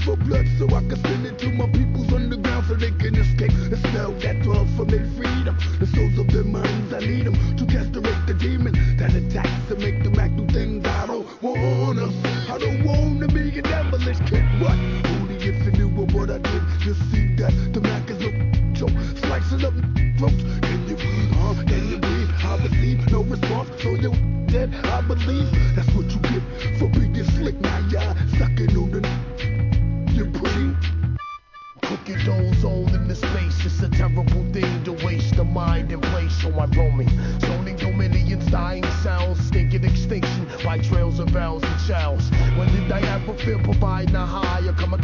for blood so I can send it to my peoples underground so they can escape the spell that dwells from their freedom. The souls of their minds, I need them to castrate the demon that attacks and make them act do things I don't wanna. I don't wanna be a devilish kid. What? Only if you knew what I did. You see that the Mac is a joke, slicing up throats. Can you breathe? Huh? Can you breathe? I receive no response, so you dead. I believe that's what you get for being slick. Now y'all sucking on the you pretty. Cookie dough's all in the space. It's a terrible thing to waste the mind and place. So I'm roaming, zoning dominions, dying cells, stinking extinction by trails of bells and shells. When did I ever feel providing a higher? Come